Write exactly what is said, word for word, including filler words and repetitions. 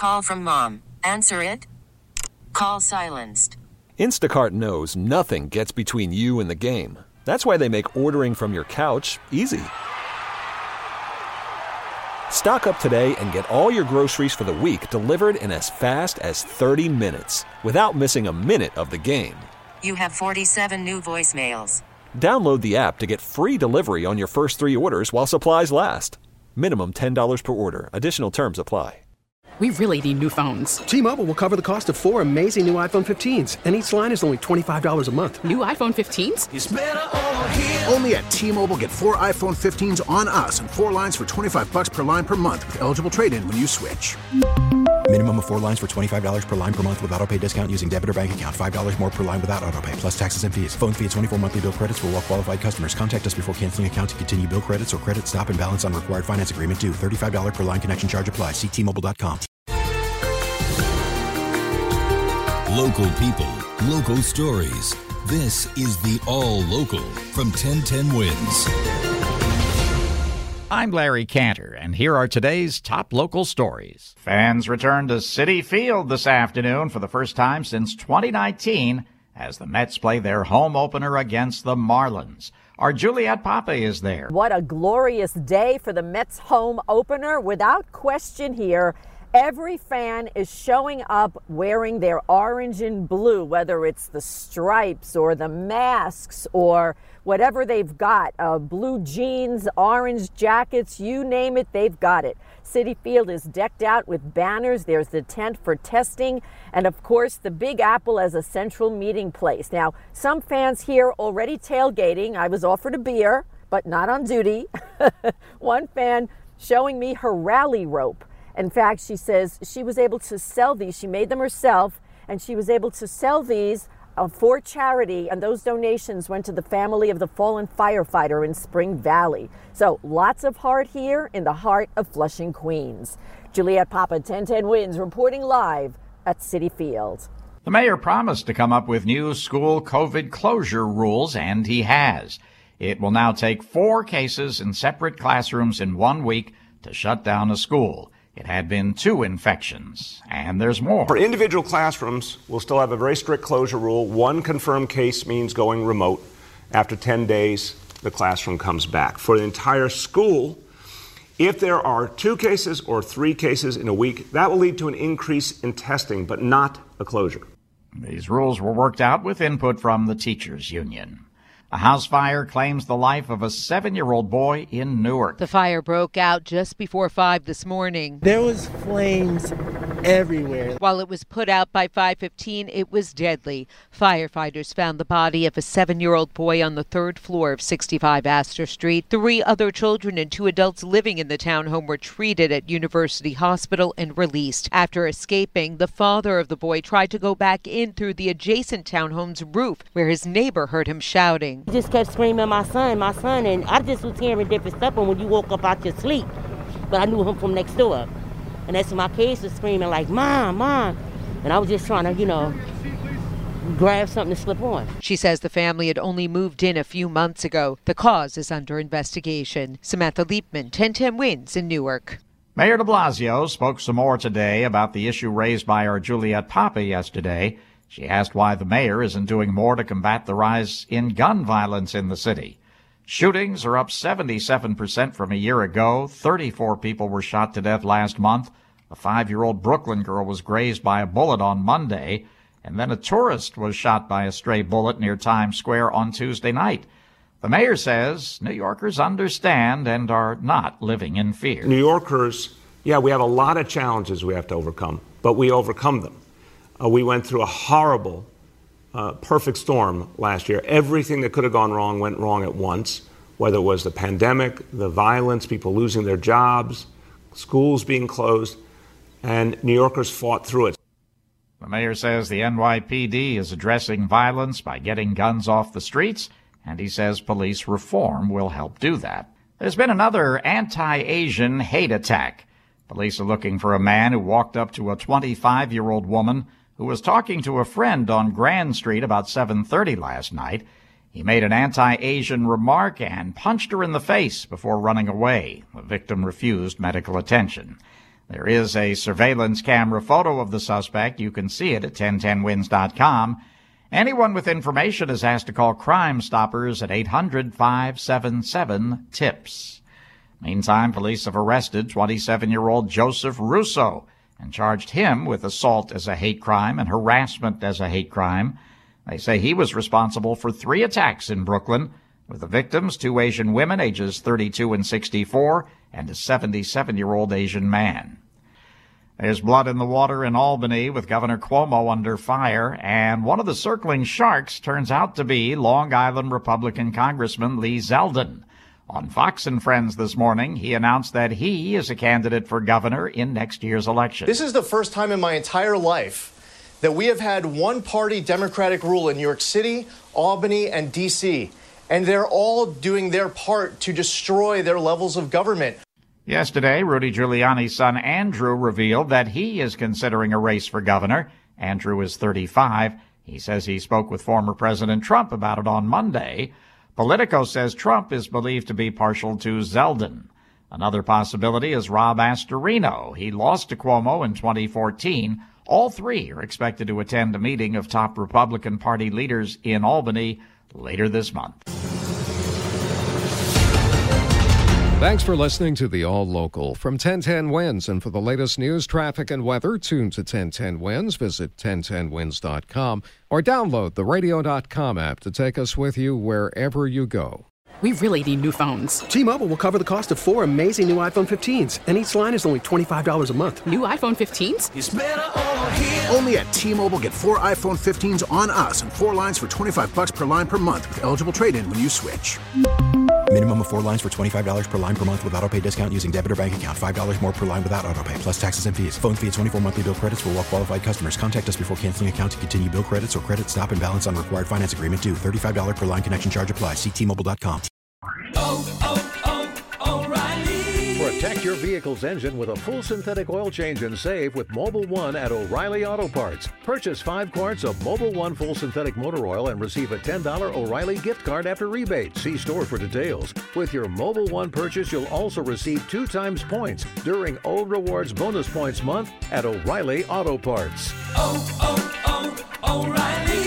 call from mom. Answer it. Call silenced. Instacart knows nothing gets between you and the game. That's why they make ordering from your couch easy. Stock up today and get all your groceries for the week delivered in as fast as thirty minutes without missing a minute of the game. You have forty-seven new voicemails. Download the app to get free delivery on your first three orders while supplies last. Minimum ten dollars per order. Additional terms apply. We really need new phones. T-Mobile will cover the cost of four amazing new iPhone fifteens, and each line is only twenty-five dollars a month. New iPhone fifteens? It's better over here. Only at T-Mobile, get four iPhone fifteens on us and four lines for twenty-five bucks per line per month with eligible trade-in when you switch. Minimum of four lines for twenty-five dollars per line per month with autopay discount using debit or bank account. five dollars more per line without autopay, plus taxes and fees. Phone fee at twenty-four monthly bill credits for well-qualified customers. Contact us before canceling account to continue bill credits or credit stop and balance on required finance agreement due. thirty-five dollars per line connection charge applies. See T Mobile dot com. Local people, local stories. This is the All Local from ten ten Wins. I'm Larry Cantor, and here are today's top local stories. Fans return to Citi Field this afternoon for the first time since twenty nineteen as the Mets play their home opener against the Marlins. Our Juliet Papa is there. What a glorious day for the Mets home opener. Without question here, every fan is showing up wearing their orange and blue, whether it's the stripes or the masks or whatever they've got, uh, blue jeans, orange jackets, you name it, they've got it. Citi Field is decked out with banners. There's the tent for testing, and of course the Big Apple as a central meeting place. Now, some fans here already tailgating. I was offered a beer, but not on duty. One fan showing me her rally rope. In fact, she says she was able to sell these. She made them herself, and she was able to sell these uh, for charity, and those donations went to the family of the fallen firefighter in Spring Valley. So lots of heart here in the heart of Flushing, Queens. Juliet Papa, ten ten Wins, reporting live at Citi Field. The mayor promised to come up with new school COVID closure rules, and he has. It will now take four cases in separate classrooms in one week to shut down a school. It had been two infections, and there's more. For individual classrooms, we'll still have a very strict closure rule. One confirmed case means going remote. After ten days, the classroom comes back. For the entire school, if there are two cases or three cases in a week, that will lead to an increase in testing, but not a closure. These rules were worked out with input from the teachers' union. A house fire claims the life of a seven-year-old boy in Newark. The fire broke out just before five this morning. There was flames everywhere. While it was put out by five fifteen, it was deadly. Firefighters found the body of a seven-year-old boy on the third floor of sixty-five Astor Street. Three other children and two adults living in the townhome were treated at University Hospital and released. After escaping, the father of the boy tried to go back in through the adjacent townhome's roof, where his neighbor heard him shouting. He just kept screaming, my son, my son, and I just was hearing different stuff when you woke up out your sleep. But I knew him from next door. And that's when my kids was screaming like, Mom, Mom. And I was just trying to, you know, grab something to slip on. She says the family had only moved in a few months ago. The cause is under investigation. Samantha Liebman, ten ten Wins in Newark. Mayor de Blasio spoke some more today about the issue raised by our Juliet Papa yesterday. She asked why the mayor isn't doing more to combat the rise in gun violence in the city. Shootings are up seventy-seven percent from a year ago. thirty-four people were shot to death last month. A five-year-old Brooklyn girl was grazed by a bullet on Monday, and then a tourist was shot by a stray bullet near Times Square on Tuesday night. The mayor says New Yorkers understand and are not living in fear. New Yorkers, yeah, we have a lot of challenges we have to overcome, but we overcome them. Uh, we went through a horrible, uh, perfect storm last year. Everything that could have gone wrong went wrong at once, whether it was the pandemic, the violence, people losing their jobs, schools being closed, and New Yorkers fought through it. The mayor says the N Y P D is addressing violence by getting guns off the streets, and he says police reform will help do that. There's been another anti-Asian hate attack. Police are looking for a man who walked up to a twenty-five-year-old woman who was talking to a friend on Grand Street about seven thirty last night. He made an anti-Asian remark and punched her in the face before running away. The victim refused medical attention. There is a surveillance camera photo of the suspect. You can see it at ten ten wins dot com. Anyone with information is asked to call Crime Stoppers at eight hundred, five seven seven, TIPS. Meantime, police have arrested twenty-seven-year-old Joseph Russo and charged him with assault as a hate crime and harassment as a hate crime. They say he was responsible for three attacks in Brooklyn, with the victims two Asian women ages thirty-two and sixty-four and a seventy-seven-year-old Asian man. There's blood in the water in Albany with Governor Cuomo under fire, and one of the circling sharks turns out to be Long Island Republican Congressman Lee Zeldin. On Fox and Friends this morning, he announced that he is a candidate for governor in next year's election. This is the first time in my entire life that we have had one-party Democratic rule in New York City, Albany, and D C, and they're all doing their part to destroy their levels of government. Yesterday, Rudy Giuliani's son Andrew revealed that he is considering a race for governor. Andrew is thirty-five. He says he spoke with former President Trump about it on Monday. Politico says Trump is believed to be partial to Zeldin. Another possibility is Rob Astorino. He lost to Cuomo in twenty fourteen. All three are expected to attend a meeting of top Republican Party leaders in Albany later this month. Thanks for listening to the All Local from ten ten Wins. And for the latest news, traffic, and weather, tune to ten ten Wins. Visit ten ten wins dot com or download the radio dot com app to take us with you wherever you go. We really need new phones. T-Mobile will cover the cost of four amazing new iPhone fifteens, and each line is only twenty-five dollars a month. New iPhone fifteens? It's better over here. Only at T-Mobile, get four iPhone fifteens on us and four lines for twenty-five bucks per line per month with eligible trade-in when you switch. Minimum of four lines for twenty-five dollars per line per month with autopay discount using debit or bank account. five dollars more per line without autopay, plus taxes and fees. Phone fee at twenty-four monthly bill credits for well-qualified customers. Contact us before canceling account to continue bill credits or credit stop and balance on required finance agreement due. thirty-five dollars per line connection charge applies. See T Mobile dot com. Oh, oh, oh, O'Reilly. Protect your vehicle's engine with a full synthetic oil change and save with Mobil one at O'Reilly Auto Parts. Purchase five quarts of Mobil one full synthetic motor oil and receive a ten dollars O'Reilly gift card after rebate. See store for details. With your Mobil one purchase, you'll also receive two times points during O Rewards Bonus Points Month at O'Reilly Auto Parts. Oh, oh, oh, O'Reilly